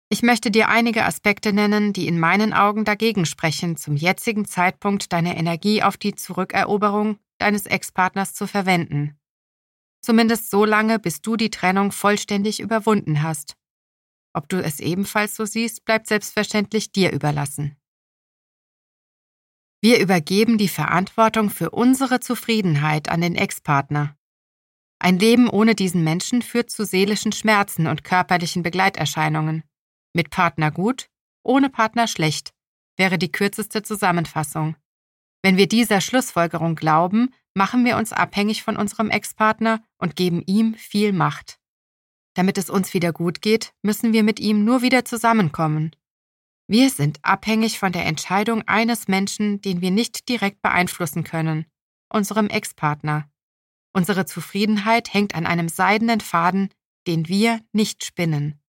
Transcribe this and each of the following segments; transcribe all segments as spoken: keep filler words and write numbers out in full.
Ich möchte dir einige Aspekte nennen, die in meinen Augen dagegen sprechen, zum jetzigen Zeitpunkt deine Energie auf die Zurückeroberung deines Ex-Partners zu verwenden. Zumindest so lange, bis du die Trennung vollständig überwunden hast. Ob du es ebenfalls so siehst, bleibt selbstverständlich dir überlassen. Wir übergeben die Verantwortung für unsere Zufriedenheit an den Ex-Partner. Ein Leben ohne diesen Menschen führt zu seelischen Schmerzen und körperlichen Begleiterscheinungen. Mit Partner gut, ohne Partner schlecht, wäre die kürzeste Zusammenfassung. Wenn wir dieser Schlussfolgerung glauben, machen wir uns abhängig von unserem Ex-Partner und geben ihm viel Macht. Damit es uns wieder gut geht, müssen wir mit ihm nur wieder zusammenkommen. Wir sind abhängig von der Entscheidung eines Menschen, den wir nicht direkt beeinflussen können, unserem Ex-Partner. Unsere Zufriedenheit hängt an einem seidenen Faden, den wir nicht spinnen.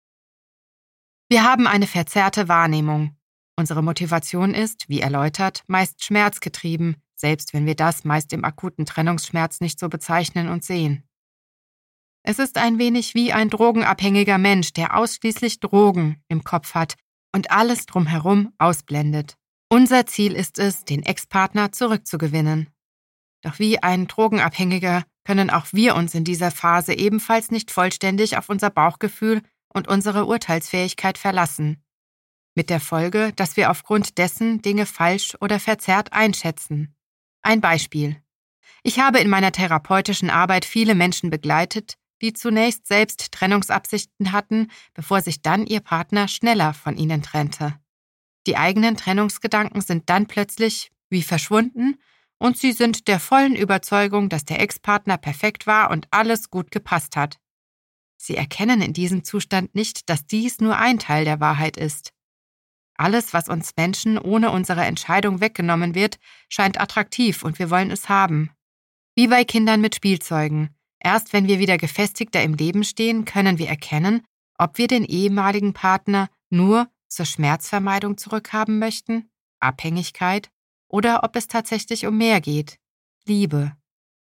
Wir haben eine verzerrte Wahrnehmung. Unsere Motivation ist, wie erläutert, meist schmerzgetrieben, selbst wenn wir das meist im akuten Trennungsschmerz nicht so bezeichnen und sehen. Es ist ein wenig wie ein drogenabhängiger Mensch, der ausschließlich Drogen im Kopf hat und alles drumherum ausblendet. Unser Ziel ist es, den Ex-Partner zurückzugewinnen. Doch wie ein Drogenabhängiger können auch wir uns in dieser Phase ebenfalls nicht vollständig auf unser Bauchgefühl und unsere Urteilsfähigkeit verlassen. Mit der Folge, dass wir aufgrund dessen Dinge falsch oder verzerrt einschätzen. Ein Beispiel. Ich habe in meiner therapeutischen Arbeit viele Menschen begleitet, die zunächst selbst Trennungsabsichten hatten, bevor sich dann ihr Partner schneller von ihnen trennte. Die eigenen Trennungsgedanken sind dann plötzlich wie verschwunden und sie sind der vollen Überzeugung, dass der Ex-Partner perfekt war und alles gut gepasst hat. Sie erkennen in diesem Zustand nicht, dass dies nur ein Teil der Wahrheit ist. Alles, was uns Menschen ohne unsere Entscheidung weggenommen wird, scheint attraktiv und wir wollen es haben. Wie bei Kindern mit Spielzeugen. Erst wenn wir wieder gefestigter im Leben stehen, können wir erkennen, ob wir den ehemaligen Partner nur zur Schmerzvermeidung zurückhaben möchten, Abhängigkeit, oder ob es tatsächlich um mehr geht, Liebe.